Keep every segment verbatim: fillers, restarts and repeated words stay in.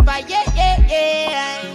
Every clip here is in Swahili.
rapper, yeah, yeah, yeah.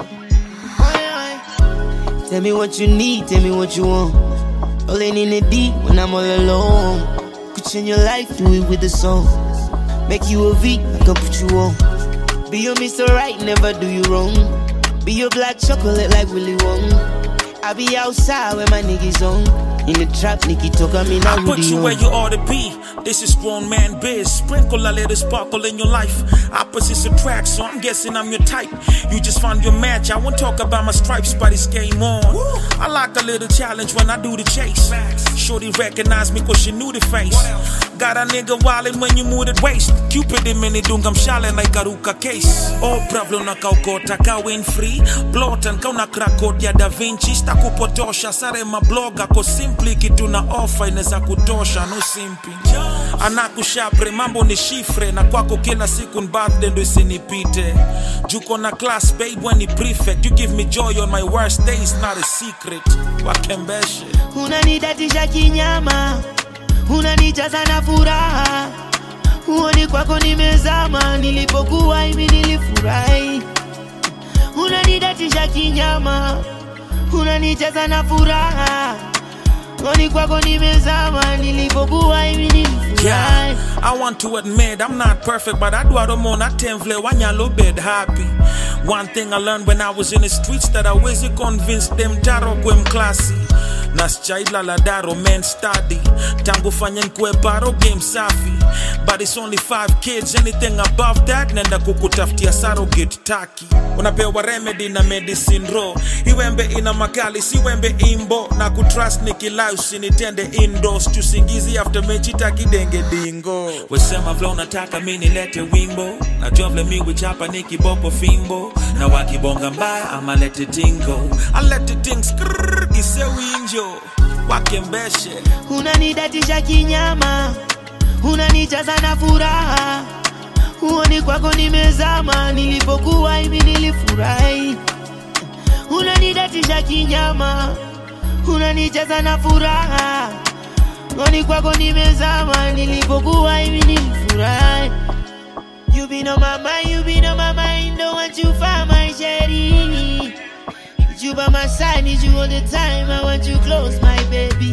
Oh, yeah. Tell me what you need, tell me what you want. Rolling in the deep when I'm all alone. Could change your life, do it with a song. Make you a V, I can put you on. Be your Mister Right, never do you wrong. Be your black chocolate like Willy Wonka. I be outside where my niggas on. In the trap, Nicky talk, I mean, I put you where you ought to be. This is grown man biz. Sprinkle a little sparkle in your life. Opposites attract, so I'm guessing I'm your type. You just found your match. I won't talk about my stripes, but it's game on. I like a little challenge when I do the chase. Shorty recognize me cause she knew the face. Got a nigga wildin' when you move the waist. Cupid in mini dung, I'm shallin' like a ruka case. Oh, problem na kaukota ka win free. Blotan ka una krakot ya Da Vinci. Stakupotosha sare mabloga ko simply kitu na offer inaweza kutosha no simpi. Anakushapre mambo ni shifre na kwako kila siku ni birthday ndo isinipite. Juko na class babe when ni prefect. You give me joy on my worst days, not a secret. Wakembeshe unanidatisha kinyama, unanijaza na furaha. Uoni kwako nimezama, nilipokuwa hivi nilifurahi. Unanidatisha kinyama, unanijaza na furaha. Uoni kwako nimezama, nilipokuwa hivi nilifurahi. Yeah, I want to admit I'm not perfect, but I do it on a temple when you're low bed happy. One thing I learned when I was in the streets that I wasn't convinced them taro kwem classy. Naschaidla la daro men study. Tangu fanya nkwe baro game safi. But it's only five kids, anything above that nenda kukutaftia surrogate taki. Unapewa remedy na medicine raw. Iwembe ina makali, si wembe imbo. Na kutrust nikila usinitende indoors. Chusingizi after mechi taki denge dingo. Wesema flow nataka mini lete wimbo. Na jovle mi wichapa niki boko fimbo. Na wakibonga mbaya ama let it dingo. I let it ding skrrrr kise winjo. Wakembeshe unanidatisha kinyama, unanijaza na furaha. Uoni kwako nimezama, nilipokuwa hivi nilifurahi. Unanidatisha kinyama, unanijaza na furaha. Uoni kwako nimezama, nilipokuwa hivi nilifurahi. You been on my mind, you been on my mind. Don't want you find my shady. You by my side, need you all the time. I want you close, my baby.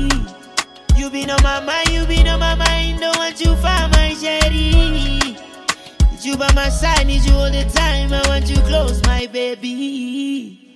You been on my mind, you been on my mind. Don't want you find my shady. You by my side, need you all the time. I want you close, my baby.